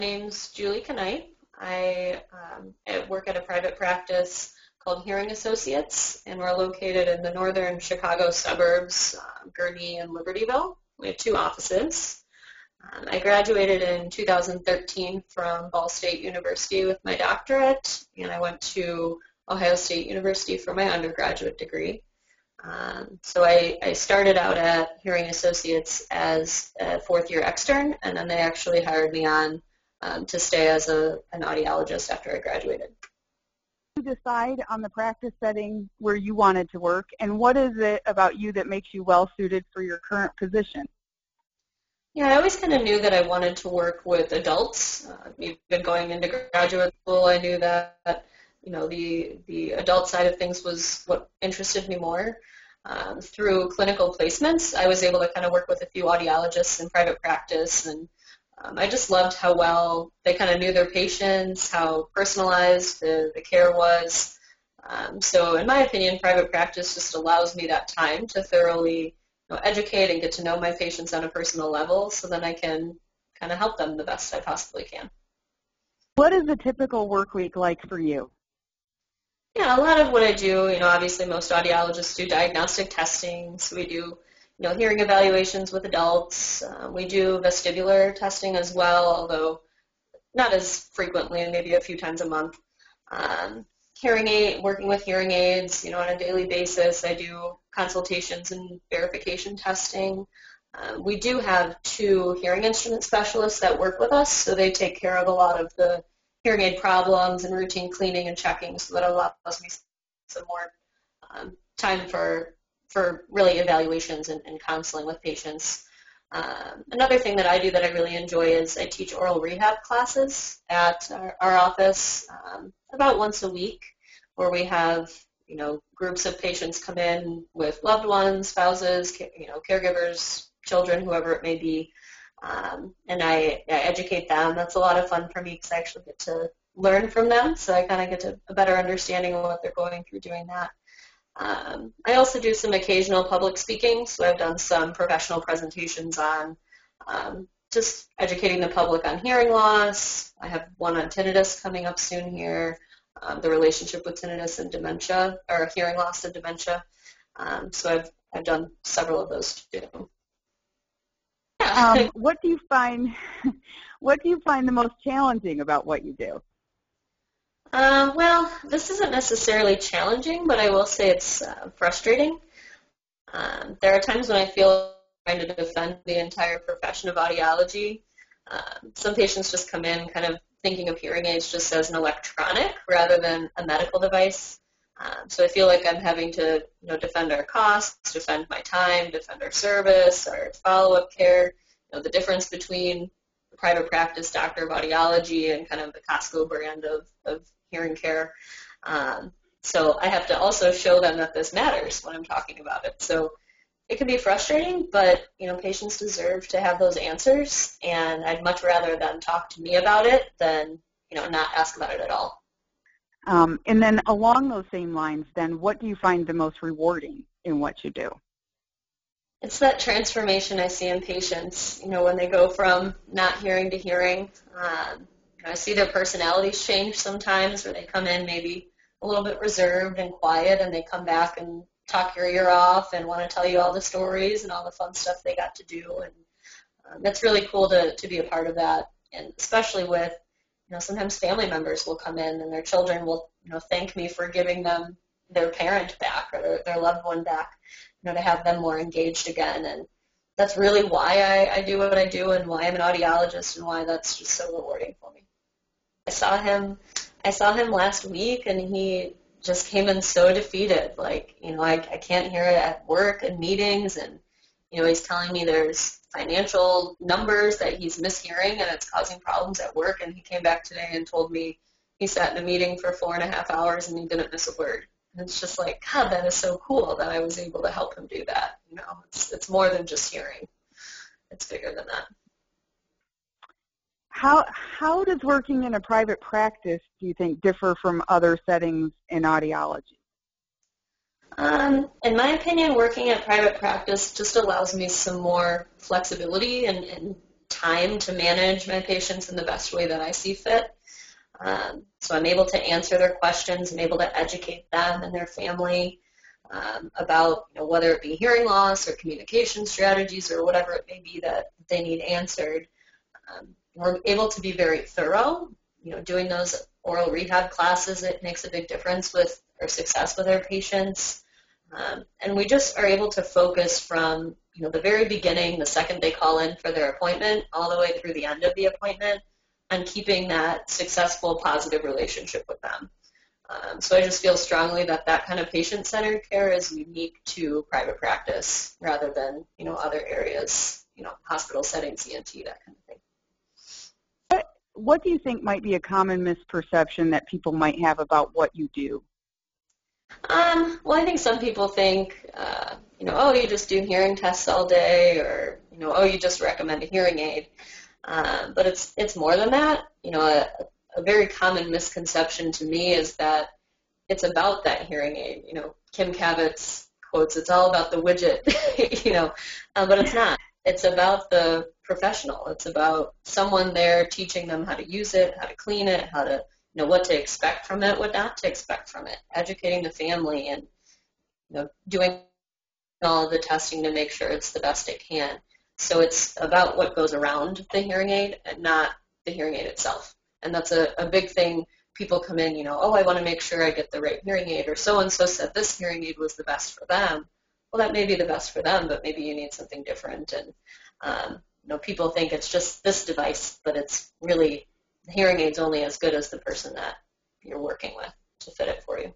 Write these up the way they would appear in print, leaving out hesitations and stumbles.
name's Julie Knight. I work at a private practice called Hearing Associates, and we're located in the northern Chicago suburbs, Gurnee and Libertyville. We have two offices. I graduated in 2013 from Ball State University with my doctorate, and I went to Ohio State University for my undergraduate degree. So I started out at Hearing Associates as a fourth-year extern, and then they actually hired me on to stay as an audiologist after I graduated. You decide on the practice setting where you wanted to work, and what is it about you that makes you well suited for your current position? Yeah, I always kind of knew that I wanted to work with adults. Even going into graduate school, I knew that the adult side of things was what interested me more. Through clinical placements, I was able to kind of work with a few audiologists in private practice, and I just loved how well they kind of knew their patients, how personalized the care was. So in my opinion, private practice just allows me that time to thoroughly educate and get to know my patients on a personal level, so then I can kind of help them the best I possibly can. What is a typical work week like for you? Yeah, a lot of what I do, obviously most audiologists do diagnostic testing, so we do hearing evaluations with adults. We do vestibular testing as well, although not as frequently, maybe a few times a month. Working with hearing aids, on a daily basis. I do consultations and verification testing. We do have two hearing instrument specialists that work with us, so they take care of a lot of the hearing aid problems and routine cleaning and checking, so that allows me some more time for really evaluations and counseling with patients. Another thing that I do that I really enjoy is I teach oral rehab classes at our office about once a week, where we have groups of patients come in with loved ones, spouses, caregivers, children, whoever it may be, and I educate them. That's a lot of fun for me because I actually get to learn from them, so I kind of get a better understanding of what they're going through doing that. I also do some occasional public speaking, so I've done some professional presentations on just educating the public on hearing loss. I have one on tinnitus coming up soon here, the relationship with tinnitus and dementia, or hearing loss and dementia. So I've done several of those too. Yeah. What do you find the most challenging about what you do? Well, this isn't necessarily challenging, but I will say it's frustrating. There are times when I feel trying to defend the entire profession of audiology. Some patients just come in kind of thinking of hearing aids just as an electronic rather than a medical device. So I feel like I'm having to defend our costs, defend my time, defend our service, our follow-up care, the difference between the private practice doctor of audiology and kind of the Costco brand of hearing care. So I have to also show them that this matters when I'm talking about it. So it can be frustrating, but patients deserve to have those answers, and I'd much rather them talk to me about it than not ask about it at all. And then along those same lines, then what do you find the most rewarding in what you do? It's that transformation I see in patients, when they go from not hearing to hearing. I see their personalities change sometimes, where they come in maybe a little bit reserved and quiet, and they come back and talk your ear off and want to tell you all the stories and all the fun stuff they got to do. And that's really cool to be a part of that, and especially with, sometimes family members will come in and their children will, thank me for giving them their parent back or their loved one back, to have them more engaged again. And that's really why I do what I do and why I'm an audiologist and why that's just so rewarding for me. I saw him last week, and he just came in so defeated. Like, I can't hear it at work and meetings, and, he's telling me there's financial numbers that he's mishearing and it's causing problems at work. And he came back today and told me he sat in a meeting for 4.5 hours and he didn't miss a word. And it's just like, God, that is so cool that I was able to help him do that. It's more than just hearing. It's bigger than that. How does working in a private practice, do you think, differ from other settings in audiology? In my opinion, working at private practice just allows me some more flexibility and time to manage my patients in the best way that I see fit. So I'm able to answer their questions. I'm able to educate them and their family about whether it be hearing loss or communication strategies or whatever it may be that they need answered. We're able to be very thorough. Doing those oral rehab classes, it makes a big difference with our success with our patients. And we just are able to focus from the very beginning, the second they call in for their appointment, all the way through the end of the appointment, on keeping that successful, positive relationship with them. So I just feel strongly that that kind of patient-centered care is unique to private practice rather than other areas, hospital settings, ENT, that kind of thing. What do you think might be a common misperception that people might have about what you do? Well, I think some people think, oh, you just do hearing tests all day, or, oh, you just recommend a hearing aid. But it's more than that. A very common misconception to me is that it's about that hearing aid. Kim Kavat's quotes, it's all about the widget, but it's not. It's about the professional. It's about someone there teaching them how to use it, how to clean it, how to what to expect from it, what not to expect from it, educating the family and doing all of the testing to make sure it's the best it can. So it's about what goes around the hearing aid and not the hearing aid itself. And that's a big thing. People come in, oh, I want to make sure I get the right hearing aid, or so-and-so said this hearing aid was the best for them. Well, that may be the best for them, but maybe you need something different. And, people think it's just this device, but it's really, the hearing aid's only as good as the person that you're working with to fit it for you.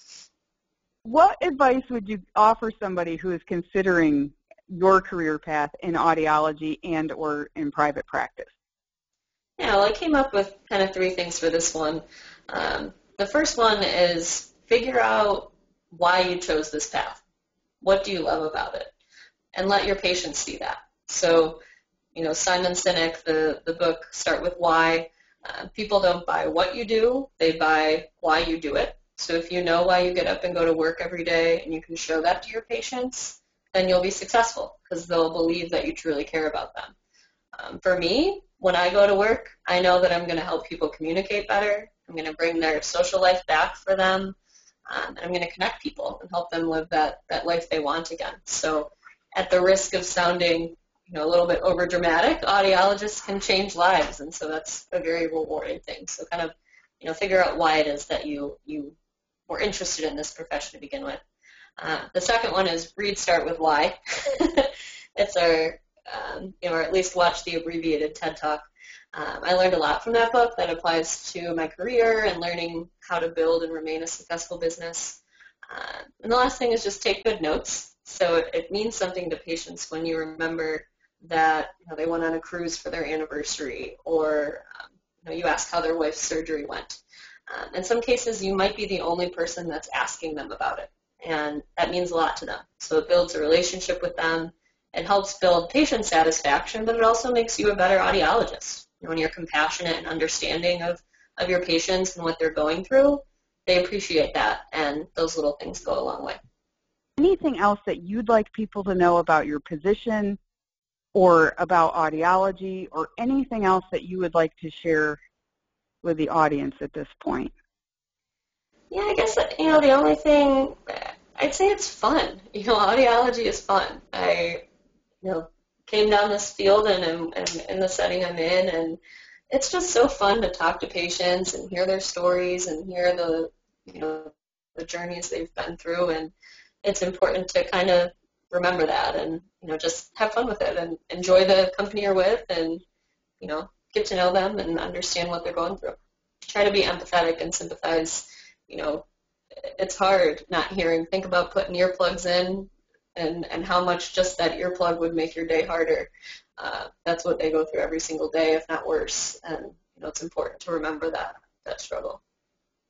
What advice would you offer somebody who is considering your career path in audiology and or in private practice? Yeah, well, I came up with kind of 3 things for this one. The first one is figure out why you chose this path. What do you love about it? And let your patients see that. So, Simon Sinek, the book Start With Why, people don't buy what you do, they buy why you do it. So if you know why you get up and go to work every day and you can show that to your patients, then you'll be successful because they'll believe that you truly care about them. For me, when I go to work, I know that I'm going to help people communicate better. I'm going to bring their social life back for them. And I'm going to connect people and help them live that life they want again. So at the risk of sounding a little bit over dramatic, audiologists can change lives, and so that's a very rewarding thing. So kind of figure out why it is that you were interested in this profession to begin with. The second one is read Start With Why. It's our or at least watch the abbreviated TED Talk. I learned a lot from that book that applies to my career and learning how to build and remain a successful business. And the last thing is just take good notes. So it means something to patients when you remember that they went on a cruise for their anniversary, or you ask how their wife's surgery went. In some cases, you might be the only person that's asking them about it, and that means a lot to them. So it builds a relationship with them. It helps build patient satisfaction, but it also makes you a better audiologist. When you're compassionate and understanding of your patients and what they're going through, they appreciate that, and those little things go a long way. Anything else that you'd like people to know about your position or about audiology, or anything else that you would like to share with the audience at this point? Yeah, I guess the only thing, I'd say it's fun. Audiology is fun. I came down this field and am in the setting I'm in, and it's just so fun to talk to patients and hear their stories and hear the journeys they've been through, and it's important to kind of remember that and just have fun with it and enjoy the company you're with and get to know them and understand what they're going through. Try to be empathetic and sympathize. It's hard not hearing. Think about putting earplugs in and how much just that earplug would make your day harder. That's what they go through every single day, if not worse. And it's important to remember that struggle.